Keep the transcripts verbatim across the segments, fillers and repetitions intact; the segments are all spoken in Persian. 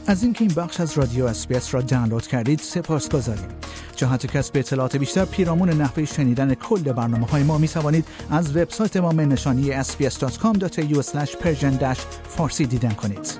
از اینکه این بخش از رادیو اس بی اس را دانلود کردید سپاسگزاریم. جهت کسب اطلاعات بیشتر پیرامون نحوه شنیدن کل برنامه‌های ما می‌توانید از وبسایت ما نشانی اس بی اس دات کام دات ای یو اسلش پرژن فارسی دیدن کنید.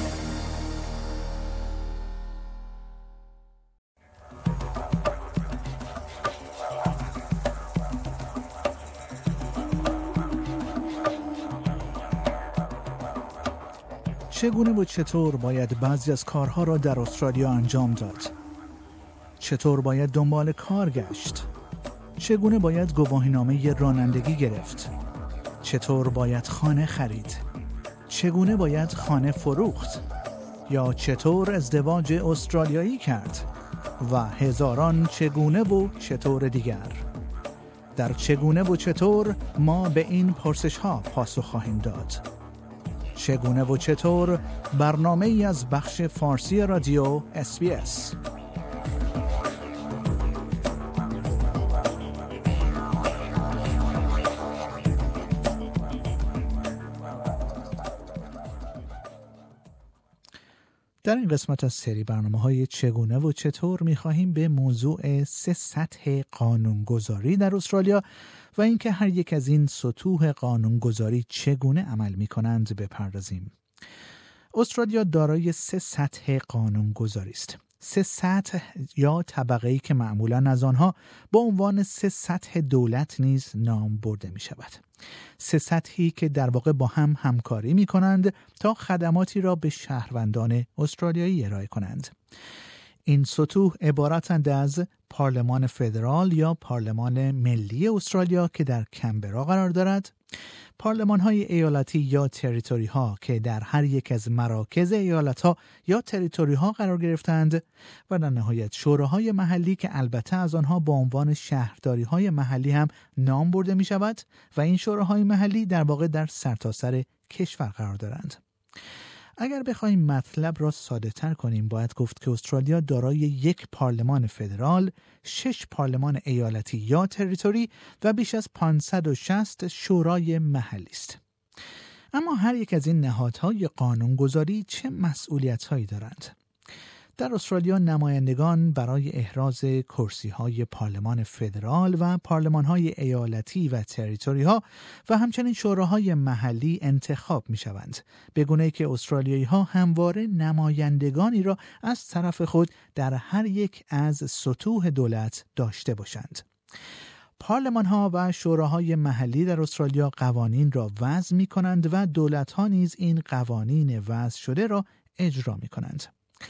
چگونه و چطور باید بعضی از کارها را در استرالیا انجام داد؟ چطور باید دنبال کار گشت؟ چگونه باید گواهینامه رانندگی گرفت؟ چطور باید خانه خرید؟ چگونه باید خانه فروخت؟ یا چطور ازدواج استرالیایی کرد؟ و هزاران چگونه و چطور دیگر. در چگونه و چطور ما به این پرسش ها پاسخ خواهیم داد. چگونه و چطور، برنامه ای از بخش فارسی رادیو اس بی اس. در این قسمت از سری برنامه‌های چگونه و چطور می‌خواهیم به موضوع سه سطح قانونگذاری در استرالیا و اینکه هر یک از این سطوح قانونگذاری چگونه عمل می‌کنند بپردازیم. استرالیا دارای سه سطح قانونگذاری است. سه سطح یا طبقه‌ای که معمولاً از آنها با عنوان سه سطح دولت نیز نام برده می‌شود. سه سطحی که در واقع با هم همکاری می‌کنند تا خدماتی را به شهروندان استرالیایی ارائه کنند. این سطوح عبارتند از پارلمان فدرال یا پارلمان ملی استرالیا که در کمبرا قرار دارد، پارلمان‌های ایالتی یا تریتوری ها که در هر یک از مراکز ایالت‌ها یا تریتوری ها قرار گرفتند و در نهایت شوراهای محلی که البته از آنها با عنوان شهرداری‌های محلی هم نام برده می‌شود و این شوراهای محلی در واقع در سرتاسر کشور قرار دارند. اگر بخوایم مطلب را ساده تر کنیم باید گفت که استرالیا دارای یک پارلمان فدرال، شش پارلمان ایالتی یا تریتوری و بیش از پانصد و شصت شورای محلی است. اما هر یک از این نهادهای قانونگذاری چه مسئولیت‌هایی دارند؟ در استرالیا نمایندگان برای احراز کرسی‌های پارلمان فدرال و پارلمان‌های ایالتی و تریتوری‌ها و همچنین شوراهای محلی انتخاب می‌شوند، به گونه‌ای که استرالیایی‌ها همواره نمایندگانی را از طرف خود در هر یک از سطوح دولت داشته باشند. پارلمان‌ها و شوراهای محلی در استرالیا قوانین را وضع می‌کنند و دولت‌ها نیز این قوانین وضع شده را اجرا می‌کنند.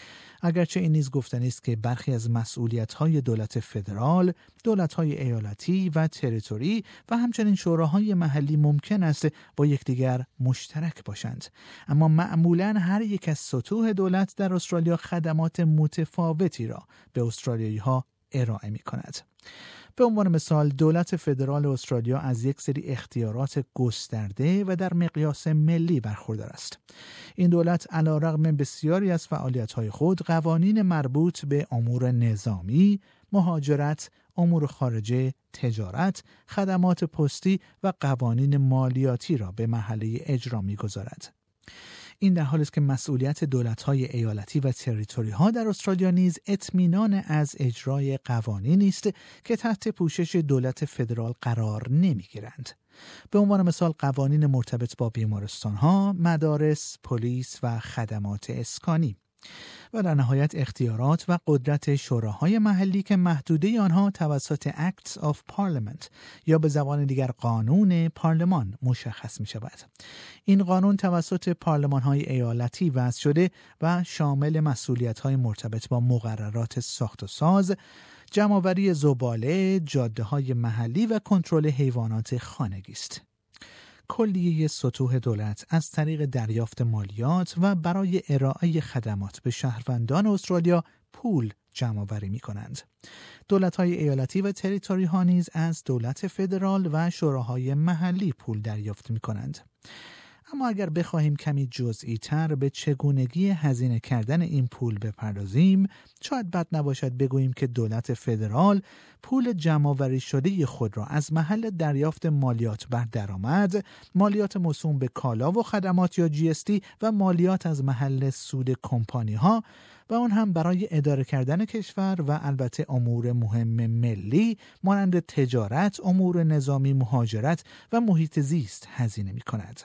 اگرچه این نیز گفتنی است که برخی از مسئولیت‌های دولت فدرال، دولت‌های ایالتی و تریتوری و همچنین شوراهای محلی ممکن است با یکدیگر مشترک باشند، اما معمولاً هر یک از سطوح دولت در استرالیا خدمات متفاوتی را به استرالیایی‌ها ارائه می‌کند. به عنوان مثال دولت فدرال استرالیا از یک سری اختیارات گسترده و در مقیاس ملی برخوردار است. این دولت علیرغم بسیاری از فعالیت‌های خود قوانین مربوط به امور نظامی، مهاجرت، امور خارجه، تجارت، خدمات پستی و قوانین مالیاتی را به مرحله اجرا می‌گذارد. این در حالی است که مسئولیت دولت‌های ایالتی و تریتوری‌ها در استرالیا نیز اطمینان از اجرای قوانینی است که تحت پوشش دولت فدرال قرار نمی‌گیرند. به عنوان مثال قوانین مرتبط با بیمارستان‌ها، مدارس، پلیس و خدمات اسکانی. و در نهایت اختیارات و قدرت شوراهای محلی که محدوده آنها توسط Acts of Parliament یا به زبان دیگر قانون پارلمان مشخص می شود. این قانون توسط پارلمان‌های ایالتی وضع شده و شامل مسئولیت‌های مرتبط با مقررات ساخت و ساز، جمع‌آوری زباله، جاده‌های محلی و کنترل حیوانات خانگی است. کلیه سطوح دولت از طریق دریافت مالیات و برای ارائه خدمات به شهروندان استرالیا پول جمع‌آوری می‌کنند. دولت‌های ایالتی و تریتوری‌ها نیز از دولت فدرال و شوراهای محلی پول دریافت می‌کنند. اما اگر بخواهیم کمی جزئی تر به چگونگی هزینه کردن این پول بپردازیم، شاید بد نباشد بگوییم که دولت فدرال پول جمع‌آوری شده خود را از محل دریافت مالیات بر درآمد، مالیات موسوم به کالا و خدمات یا جی اس تی و مالیات از محل سود کمپانی‌ها و آن هم برای اداره کردن کشور و البته امور مهم ملی مانند تجارت، امور نظامی، مهاجرت و محیط زیست هزینه می‌کند.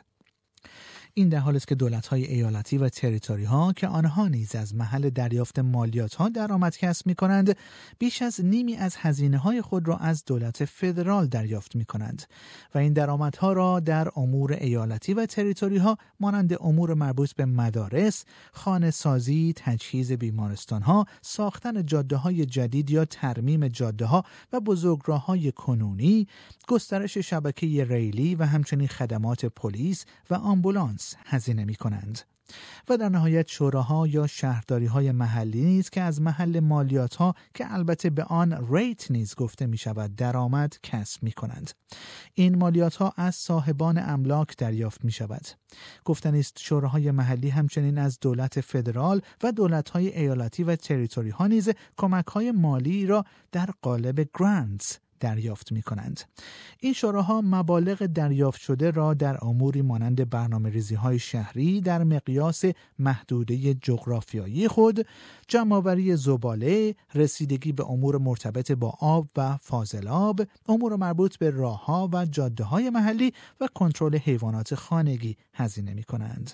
این در حالی است که دولت‌های ایالتی و تریتوری‌ها که آنها نیز از محل دریافت مالیات‌ها درآمد کسب می‌کنند، بیش از نیمی از هزینه‌های خود را از دولت فدرال دریافت می‌کنند و این درآمدها را در امور ایالتی و تریتوری‌ها مانند امور مربوط به مدارس، خانه‌سازی، تجهیز بیمارستان‌ها، ساختن جاده‌های جدید یا ترمیم جاده‌ها و بزرگراه‌های کنونی، گسترش شبکه ریلی و همچنین خدمات پلیس و آمبولانس هزینه می کنند. و در نهایت شوراها یا شهرداری‌های محلی نیز که از محل مالیات‌ها که البته به آن ریت نیز گفته می شود درآمد کسب می کنند. این مالیات‌ها از صاحبان املاک دریافت می شود. گفتنی است شوراهای محلی همچنین از دولت فدرال و دولت‌های ایالتی و تریتوری‌ها نیز کمک‌های مالی را در قالب گرانتس دریافت می کنند. این شوراها مبالغ دریافت شده را در اموری مانند برنامه‌ریزی های شهری در مقیاس محدوده جغرافیایی خود، جمع‌آوری زباله، رسیدگی به امور مرتبط با آب و فاضلاب، امور مربوط به راه‌ها و جاده‌های محلی و کنترل حیوانات خانگی هزینه می کنند.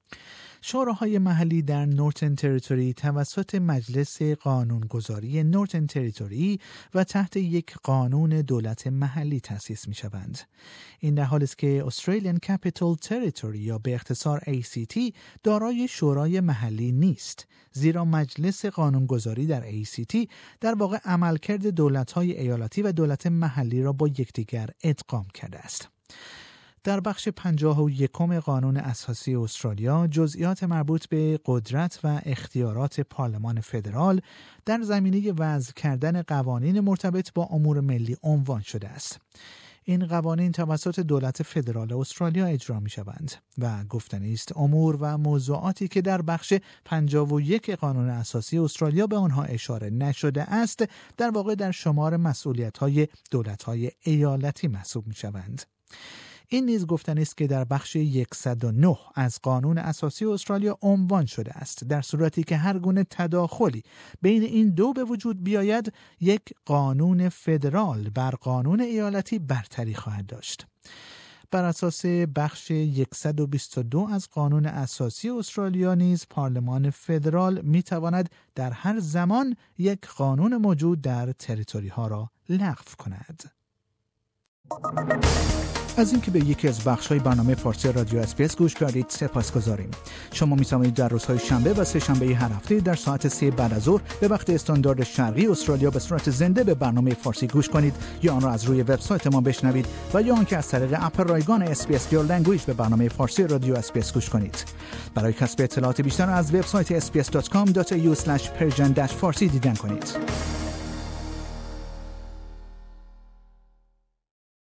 شوراهای محلی در نورتن تریتوری توسط مجلس قانونگذاری نورتن تریتوری و تحت یک قانون دولت محلی تأسیس می شوند. این در حالی است که استرالیان کپیتال تریتوری یا به اختصار ای سی تی دارای شورای محلی نیست، زیرا مجلس قانونگذاری در ای سی تی در واقع عملکرد دولت‌های ایالتی و دولت محلی را با یکدیگر ادغام کرده است. در بخش پنجاه و یکم قانون اساسی استرالیا جزئیات مربوط به قدرت و اختیارات پارلمان فدرال در زمینه وضع کردن قوانین مرتبط با امور ملی عنوان شده است. این قوانین توسط دولت فدرال استرالیا اجرا می شوند و گفتنی است امور و موضوعاتی که در بخش پنجاه و یک قانون اساسی استرالیا به آنها اشاره نشده است در واقع در شمار مسئولیت‌های دولت‌های ایالتی محسوب می شوند. این نیز گفتنی است که در بخش صد و نه از قانون اساسی استرالیا عنوان شده است. در صورتی که هر گونه تداخلی بین این دو به وجود بیاید، یک قانون فدرال بر قانون ایالتی برتری خواهد داشت. بر اساس بخش صد و بیست و دو از قانون اساسی استرالیا نیز پارلمان فدرال می تواند در هر زمان یک قانون موجود در تریتوری ها را لغو کند. از اینکه به یکی از بخش‌های برنامه فارسی رادیو اس‌بی‌اس گوش کردید سپاسگزاریم. شما می‌توانید در روزهای شنبه و سه شنبه هر هفته در ساعت سه بعد از ظهر به وقت استاندارد شرقی استرالیا به صورت زنده به برنامه فارسی گوش کنید یا آن را از روی وبسایت ما بشنوید و یا آنکه از طریق اپ رایگان اس‌بی‌اس Your Language به برنامه فارسی رادیو اس‌بی‌اس گوش کنید. برای کسب اطلاعات بیشتر از وبسایت اس بی اس دات کام دات ای یو اسلش پرژن فارسی دیدن کنید.